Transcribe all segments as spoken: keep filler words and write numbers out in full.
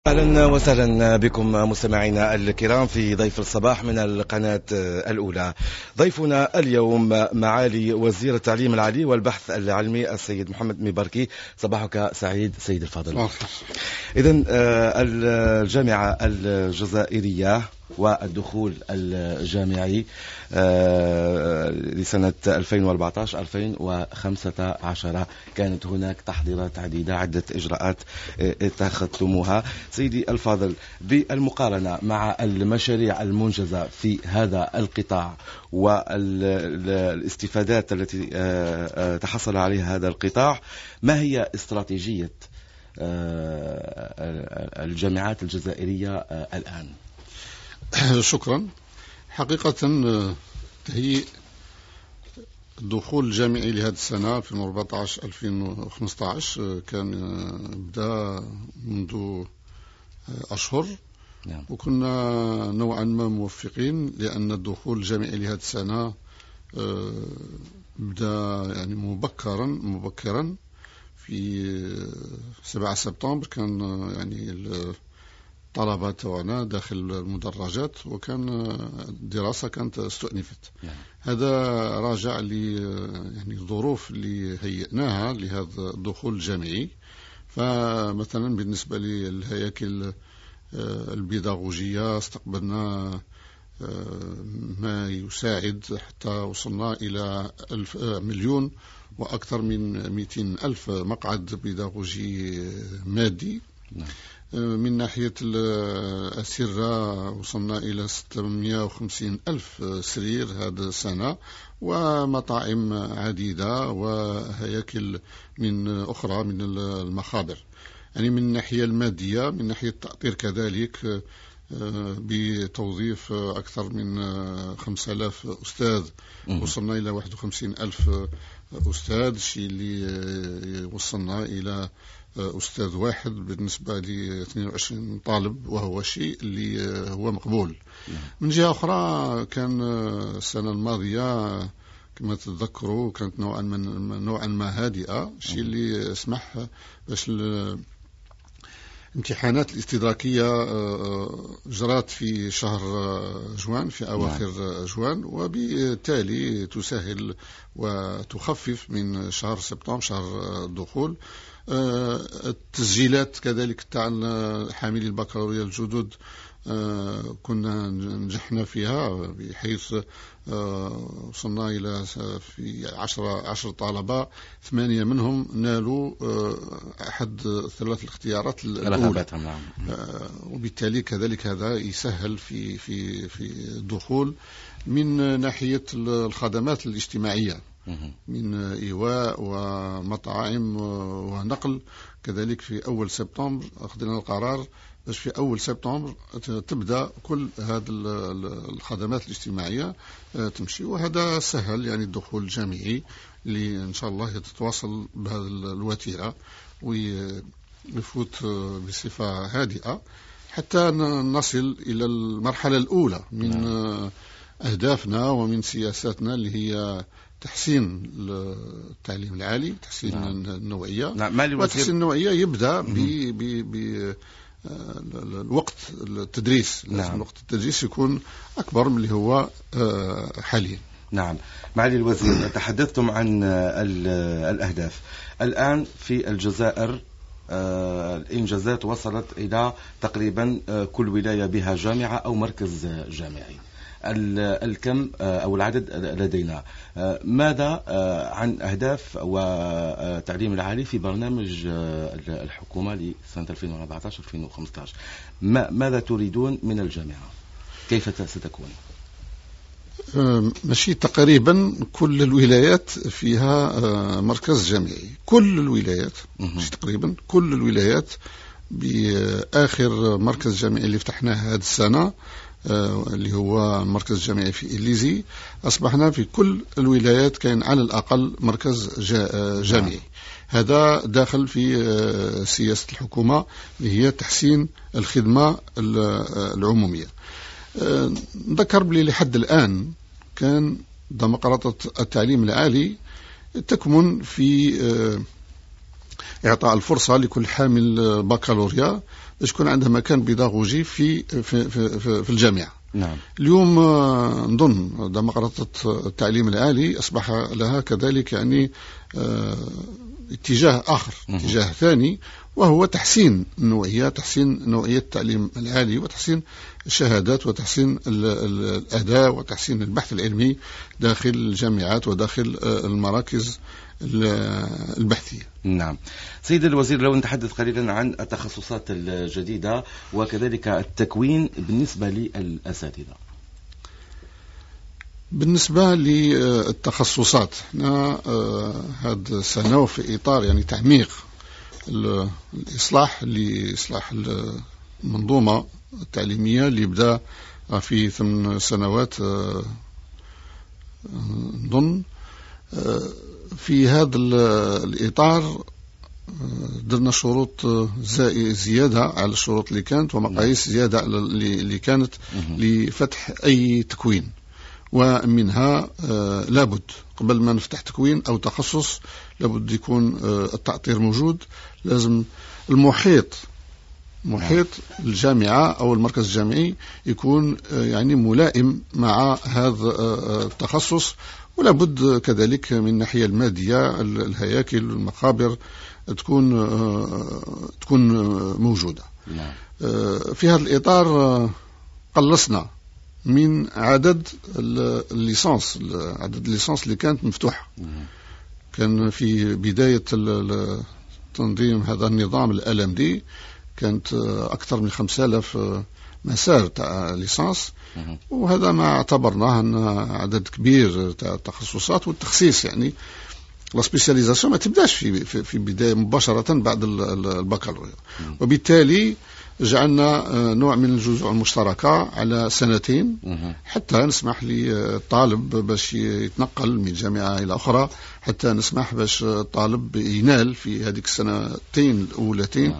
أهلا وسهلا بكم مستمعينا الكرام في ضيف الصباح من القناة الأولى. ضيفنا اليوم معالي وزير التعليم العالي والبحث العلمي السيد محمد مباركي. صباحك سعيد سيد الفاضل. إذن الجامعة الجزائرية والدخول الجامعي لسنة ألفين وأربعة عشر ألفين وخمسة عشر كانت هناك تحضيرات عديدة، عدة إجراءات اتخذتموها. سيدي الفاضل، بالمقارنة مع المشاريع المنجزة في هذا القطاع والاستفادات التي تحصل عليها هذا القطاع، ما هي استراتيجية الجامعات الجزائرية الآن؟ شكرا. حقيقة تهيئ الدخول الجامعي لهذه السنة ألفين وأربعة عشر ألفين وخمسة عشر كان بدأ منذ أشهر، نعم. وكنا نوعا ما موفقين، لأن الدخول الجامعي لهذه السنة بدأ يعني مبكرا مبكرا في سبعة سبتمبر. كان يعني الطلبة تاعنا داخل المدرجات، وكان الدراسة كانت استؤنفت. نعم. هذا راجع ل يعني الظروف اللي هيئناها لهذا الدخول الجامعي. فمثلا بالنسبة للهياكل البيداغوجية استقبلنا ما يساعد حتى وصلنا إلى ألف مليون وأكثر من مئتين ألف مقعد بيداغوجي مادي. نعم. من ناحية الأسرة وصلنا إلى ستمائة وخمسين ألف سرير هذا السنة، ومطاعم عديدة وهياكل من أخرى من المخابر. يعني من الناحية المادية، من ناحية التأطير كذلك، بتوظيف أكثر من خمسة آلاف أستاذ وصلنا إلى واحد وخمسين ألف أستاذ، الشيء اللي وصلنا إلى أستاذ واحد بالنسبة ل اثنين وعشرين طالب، وهو شيء اللي هو مقبول. من جهة أخرى كان السنة الماضية كما تتذكروا كانت نوعا ما نوعا ما هادئة، الشيء اللي سمح باش الامتحانات الاستدراكية جرات في شهر جوان، في أواخر جوان، وبالتالي تسهل وتخفف من شهر سبتمبر شهر الدخول. التسجيلات كذلك تاع حاملي البكالوريا الجدد كنا نجحنا فيها، بحيث وصلنا إلى في عشرة عشر طلبة، ثمانية منهم نالوا أحد ثلاث الاختيارات الأولى. وبالتالي كذلك هذا يسهل في في في الدخول. من ناحية الخدمات الاجتماعية من إيواء ومطاعم ونقل، كذلك في أول سبتمبر أخذنا القرار باش في أول سبتمبر تبدأ كل هذه الخدمات الاجتماعية تمشي، وهذا سهل يعني الدخول الجامعي اللي إن شاء الله تتواصل بهذه الوتيرة ويفوت بصفة هادئة حتى نصل إلى المرحلة الأولى من أهدافنا ومن سياساتنا، اللي هي تحسين التعليم العالي، تحسين نعم. النوعية. نعم. وتحسين النوعية يبدأ ب ب ب الوقت التدريس. لازم نعم. وقت التدريس يكون أكبر من اللي هو حاليا. نعم. معالي الوزير، تحدثتم عن الأهداف. الآن في الجزائر الإنجازات وصلت إلى تقريبا كل ولاية بها جامعة أو مركز جامعي. الكم أو العدد لدينا. ماذا عن أهداف والتعليم العالي في برنامج الحكومة لسنة ألفين وأربعة عشر ألفين وخمسة عشر؟ ماذا تريدون من الجامعة؟ كيف ستكون؟ ماشي تقريبا كل الولايات فيها مركز جامعي، كل الولايات ماشي تقريبا كل الولايات. بآخر مركز جامعي اللي فتحناه هذه السنة اللي هو المركز الجامعي في إليزي، أصبحنا في كل الولايات كان على الأقل مركز جامعي. هذا داخل في سياسة الحكومة اللي هي تحسين الخدمة العمومية. نذكر بلي لحد الآن كان ديمقراطية التعليم العالي تكمن في إعطاء الفرصة لكل حامل بكالوريا باش يكون عندها مكان بيداغوجي في في في, في, في الجامعة. نعم. اليوم نظن ديمقراطية التعليم العالي أصبح لها كذلك يعني اتجاه آخر، اتجاه ثاني، وهو تحسين النوعية، تحسين نوعية التعليم العالي، وتحسين الشهادات، وتحسين الأداء، وتحسين البحث العلمي داخل الجامعات وداخل المراكز البحثية. نعم. سيد الوزير، لو نتحدث قليلا عن التخصصات الجديدة وكذلك التكوين بالنسبة للأساتذة. بالنسبة للتخصصات، احنا هذه السنة في إطار يعني تعميق الإصلاح لإصلاح المنظومة التعليمية اللي بدأ في ثمان سنوات نظن. في هذا الإطار درنا شروط زيادة على الشروط اللي كانت، ومقاييس زيادة على اللي كانت لفتح أي تكوين. ومنها لابد قبل ما نفتح تكوين أو تخصص لابد يكون التأطير موجود. لازم المحيط محيط الجامعة أو المركز الجامعي يكون يعني ملائم مع هذا التخصص، ولا بد كذلك من الناحية المادية الهياكل والمقابر تكون تكون موجودة. في هذا الإطار قلصنا من عدد الليسانس عدد الليسانس اللي كانت مفتوحة. كان في بداية تنظيم هذا النظام ال إم دي كانت أكثر من خمسة آلاف مسار تاع ليسانس، وهذا ما اعتبرناه أن عدد كبير تاع التخصصات. والتخصيص يعني لا سبيسياليزاسيون ما تبداش في في, في بداية مباشرة بعد البكالوريا، وبالتالي جعلنا نوع من الجزء المشتركة على سنتين حتى نسمح للطالب باش يتنقل من جامعة إلى أخرى، حتى نسمح باش الطالب ينال في هذيك السنتين الأولتين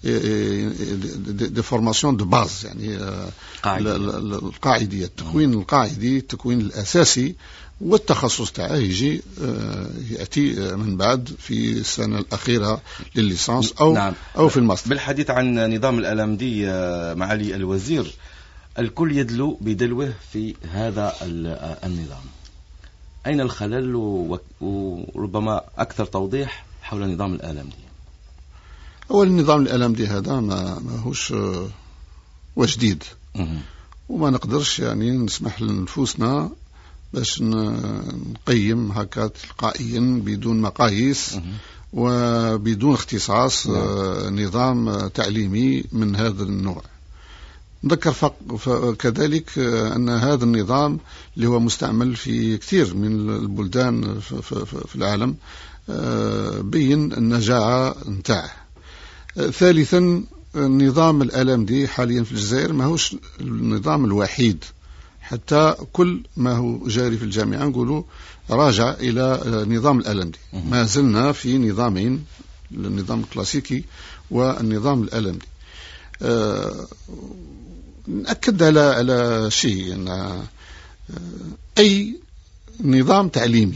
دي فورماسيون دو باز، يعني القاعدية، التكوين القاعدي، التكوين الأساسي، والتخصص تاعه يجي يأتي من بعد في السنة الأخيرة للليسانس أو نعم. أو في الماستر. بالحديث عن نظام الألم دي معالي الوزير، الكل يدلو بدلوه في هذا النظام. أين الخلل، وربما أكثر توضيح حول نظام الألم دي؟ أول نظام الألم دي هذا ما ماهوش وجديد، وما نقدرش يعني نسمح لنفوسنا باش نقيم هكا تلقائيا بدون مقاييس وبدون اختصاص نظام تعليمي من هذا النوع. نذكر كذلك أن هذا النظام اللي هو مستعمل في كثير من البلدان في العالم بين النجاعة نتاعه. ثالثا، النظام الألم دي حاليا في الجزائر ماهوش النظام الوحيد، حتى كل ما هو جاري في الجامعة نقولوا راجع إلى نظام الألم دي. ما زلنا في نظامين، النظام الكلاسيكي والنظام الألم دي. أه نأكد على على شيء أن أه أي نظام تعليمي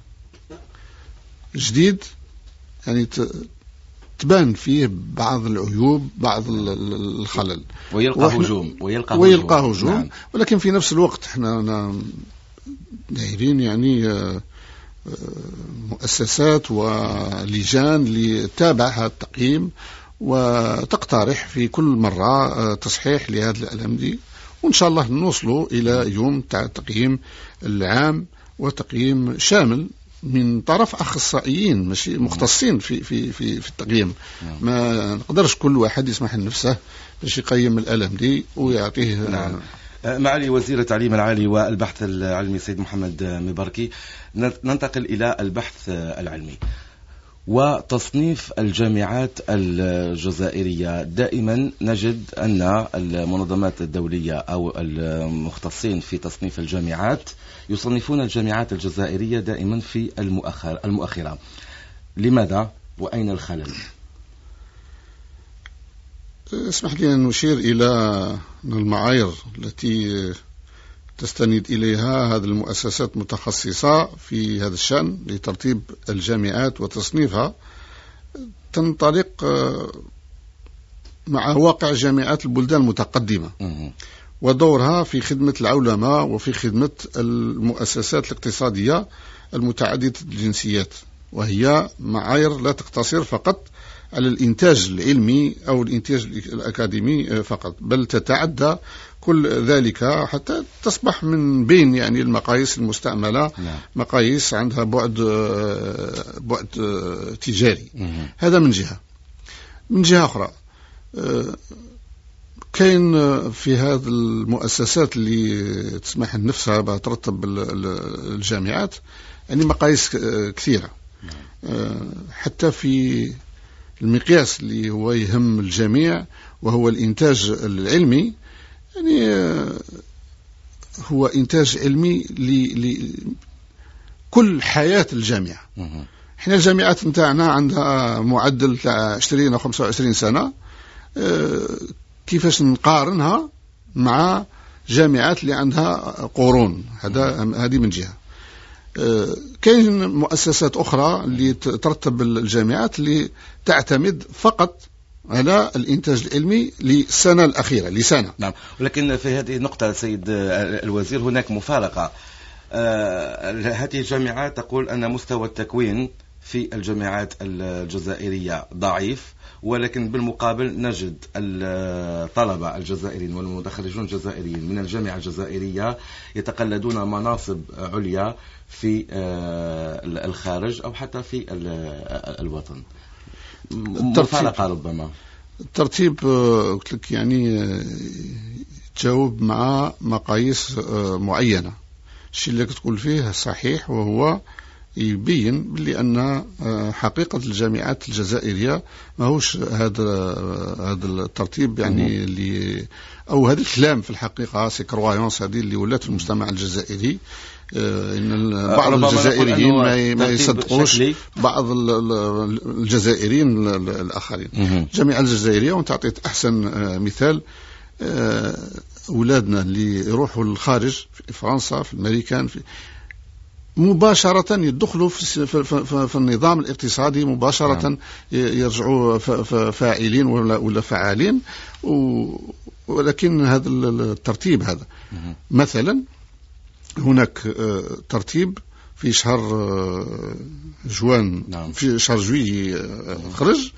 جديد يعني تبان فيه بعض العيوب، بعض الخلل، ويلقى هجوم ويلقى, ويلقى هجوم نعم. ولكن في نفس الوقت احنا دايرين يعني مؤسسات ولجان لتتابع هذا التقييم وتقترح في كل مرة تصحيح لهذا الألم دي، وإن شاء الله نوصلوا إلى يوم تاع التقييم العام وتقييم شامل من طرف أخصائيين ماشي مختصين في في في في التقييم. ما نقدرش كل واحد يسمح لنفسه باش يقيم الألم دي ويعطيه. نعم. معالي وزير التعليم العالي والبحث العلمي سيد محمد مباركي، ننتقل إلى البحث العلمي وتصنيف الجامعات الجزائرية. دائما نجد أن المنظمات الدولية أو المختصين في تصنيف الجامعات يصنفون الجامعات الجزائرية دائما في المؤخر المؤخرة. لماذا وأين الخلل؟ اسمح لي أن نشير إلى المعايير التي تستند إليها هذه المؤسسات المتخصصة في هذا الشأن لترتيب الجامعات وتصنيفها. تنطلق مع واقع جامعات البلدان المتقدمة ودورها في خدمة العولمة وفي خدمة المؤسسات الاقتصادية المتعددة الجنسيات، وهي معايير لا تقتصر فقط على الإنتاج العلمي أو الإنتاج الأكاديمي فقط، بل تتعدى كل ذلك حتى تصبح من بين يعني المقاييس المستعملة مقاييس عندها بعد بعد تجاري. هذا من جهة. من جهة أخرى كاين في هذه المؤسسات اللي تسمح لنفسها بترتب الجامعات يعني مقاييس كثيرة، حتى في المقياس اللي هو يهم الجميع وهو الإنتاج العلمي، يعني هو إنتاج علمي لكل حياة الجامعة. احنا الجامعات نتاعنا عندها معدل تاع عشرين أو خمسة وعشرين سنة، كيفاش نقارنها مع جامعات اللي عندها قرون؟ هذا هذه من جهة. كاين مؤسسات أخرى اللي ترتب الجامعات اللي تعتمد فقط على الإنتاج العلمي للسنة الأخيرة لسنة. نعم، ولكن في هذه النقطة سيد الوزير هناك مفارقة. هذه الجامعات تقول أن مستوى التكوين في الجامعات الجزائرية ضعيف، ولكن بالمقابل نجد الطلبة الجزائريين والمتخرجون الجزائريين من الجامعة الجزائرية يتقلدون مناصب عليا في الخارج أو حتى في الوطن. مفارقة ربما. الترتيب قلت لك يعني تجاوب مع مقاييس معينة. الشيء اللي تقول فيه صحيح، وهو يبين بلي أن حقيقة الجامعات الجزائرية ماهوش هذا هذا الترتيب يعني اللي أو هذا الكلام في الحقيقة سي كرويونس هذه اللي ولات في المجتمع الجزائري. إن بعض الجزائريين ما يصدقوش بعض الجزائريين الآخرين. الجامعة الجزائرية، وانت أعطيت أحسن مثال، أولادنا اللي يروحوا للخارج في فرنسا في الأمريكان في مباشرة يدخلوا في, في, في, في النظام الاقتصادي مباشرة، يرجعوا فاعلين ولا فعالين. ولكن هذا الترتيب هذا مثلا هناك ترتيب في شهر جوان، في شهر جويي خرج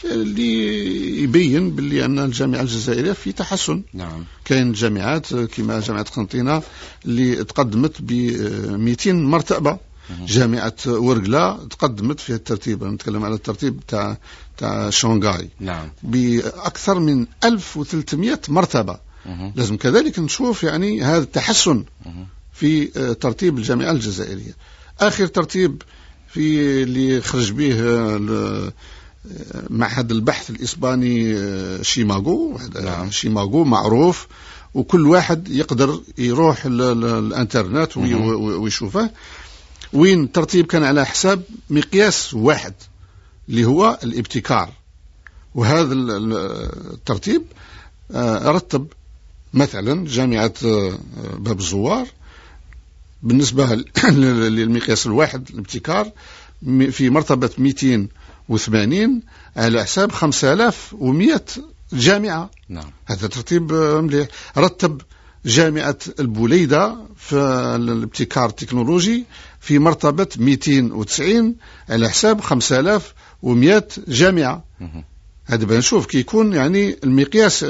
اللي يبين باللي أن الجامعة الجزائرية في تحسن. نعم. كاين جامعات كما جامعة قسنطينة اللي تقدمت ب مئتين مرتبة. جامعة ورقلة تقدمت في الترتيب، نتكلم على الترتيب تاع تاع شانغهاي. نعم. بأكثر من ألف وثلاثمئة مرتبة. مه. لازم كذلك نشوف يعني هذا التحسن مه. في ترتيب الجامعة الجزائرية. آخر ترتيب في اللي خرج به معهد البحث الإسباني شيماغو. نعم. شيماغو معروف وكل واحد يقدر يروح الانترنت ويشوفه، وين الترتيب كان على حساب مقياس واحد اللي هو الابتكار. وهذا الترتيب رتب مثلا جامعة باب الزوار بالنسبة للمقياس الواحد الابتكار في مرتبة مئتين وثمانين على حساب خمسة آلاف ومئة جامعة. نعم. هذا ترتيب مليح. رتب جامعة البوليدة في الابتكار التكنولوجي في مرتبة مئتين وتسعين على حساب خمسة آلاف ومئة جامعة. هذا بنشوف كي يكون يعني المقياس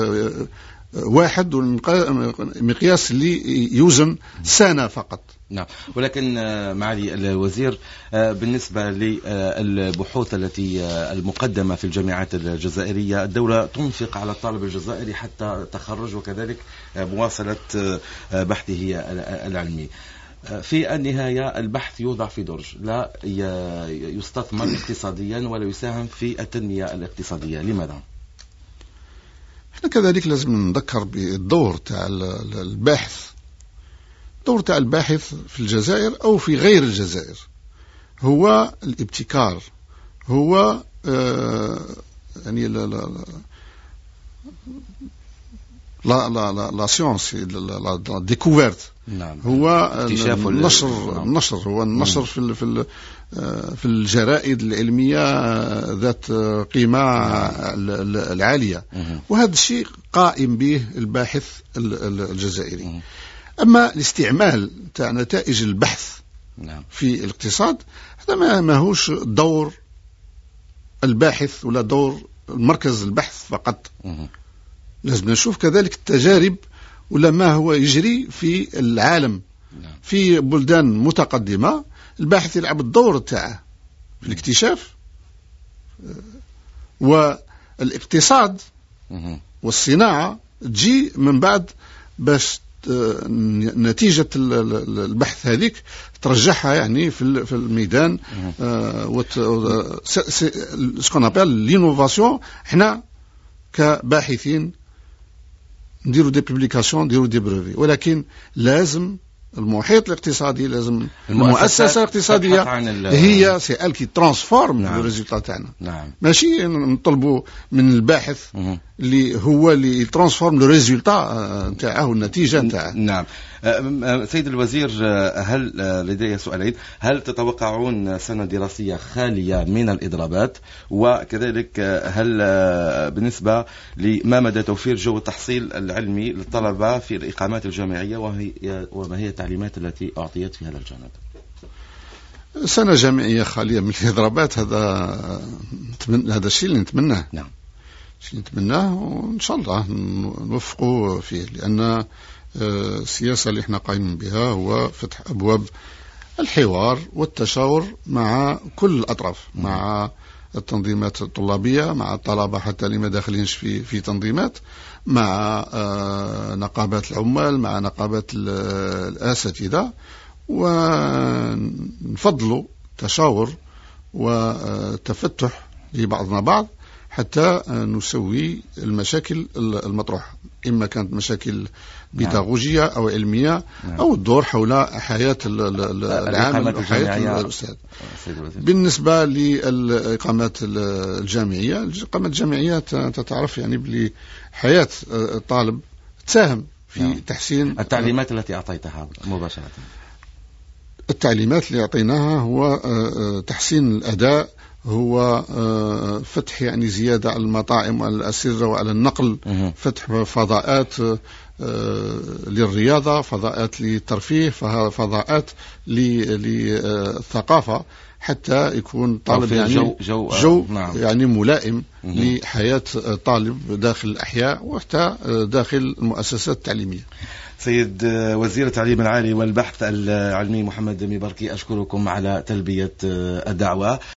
واحد، والمقياس اللي يوزن سنة فقط. نعم، ولكن معالي الوزير بالنسبة للبحوث التي المقدمة في الجامعات الجزائرية، الدولة تنفق على الطالب الجزائري حتى تخرج وكذلك مواصلة بحثه العلمي. في النهاية البحث يوضع في درج، لا يستثمر اقتصاديا ولا يساهم في التنمية الاقتصادية. لماذا؟ احنا كذلك لازم نذكر بالدور تاع الباحث. الدور تاع الباحث في الجزائر أو في غير الجزائر هو الابتكار، هو آه يعني لا لا لا لا لا لا سيونس لا ديكوفيرت. نعم. هو اكتشاف النشر. نعم. النشر هو النشر في ال في ال في الجرائد العلمية ذات قيمة العالية، وهذا الشيء قائم به الباحث الجزائري. أما الاستعمال تاع نتائج البحث في الاقتصاد هذا ما ماهوش دور الباحث ولا دور مركز البحث فقط. لازم نشوف كذلك التجارب ولا ما هو يجري في العالم. في بلدان متقدمة الباحث يلعب الدور تاعه في الاكتشاف، والاقتصاد والصناعة تجي من بعد باش نتيجة البحث هذيك ترجعها يعني في في الميدان. سكون ابل لينوفاسيون. احنا كباحثين نديروا دي بوبليكاسيون، نديروا دي بريفي، ولكن لازم المحيط الاقتصادي، لازم المؤسسة الاقتصادية هي سي ال كي ترانسفورم لو ريزولتا تاعنا. نعم. ماشي نطلبوا من الباحث اللي هو اللي ترانسفورم لو ريزولتا تاعه، النتيجة تاعه. نعم. سيد الوزير، هل لدي سؤالين: هل تتوقعون سنة دراسية خالية من الإضرابات؟ وكذلك هل بالنسبة لما مدى توفير جو التحصيل العلمي للطلبة في الإقامات الجامعية، وهي وما هي التعليمات التي أعطيت في هذا الجانب؟ سنة جامعية خالية من الإضرابات، هذا هذا الشيء اللي نتمناه. نعم. شيء نتمناه، وإن شاء الله نوفقوا فيه، لأن السياسة اللي احنا قايمين بها هو فتح أبواب الحوار والتشاور مع كل الأطراف، مع التنظيمات الطلابية، مع الطلبة حتى اللي ما داخلينش في في تنظيمات، مع نقابات العمال، مع نقابات الأساتذة، ونفضلوا تشاور وتفتح لبعضنا بعض حتى نسوي المشاكل المطروحة، إما كانت مشاكل بيداغوجية أو علمية أو الدور حول حياة العامل وحياة الأستاذ. بالنسبة للإقامات الجامعية، الإقامات الجامعية تتعرف يعني بلي حياة الطالب تساهم في تحسين التعليمات التي أعطيتها مباشرة. التعليمات اللي أعطيناها هو تحسين الأداء، هو فتح يعني زيادة على المطاعم وعلى الأسرة وعلى النقل، فتح فضاءات للرياضة، فضاءات للترفيه، فضاءات للثقافة، حتى يكون طالب يعني جو, جو, جو نعم. يعني ملائم لحياة طالب داخل الأحياء وحتى داخل المؤسسات التعليمية. سيد وزير التعليم العالي والبحث العلمي محمد ميباركي، أشكركم على تلبية الدعوة.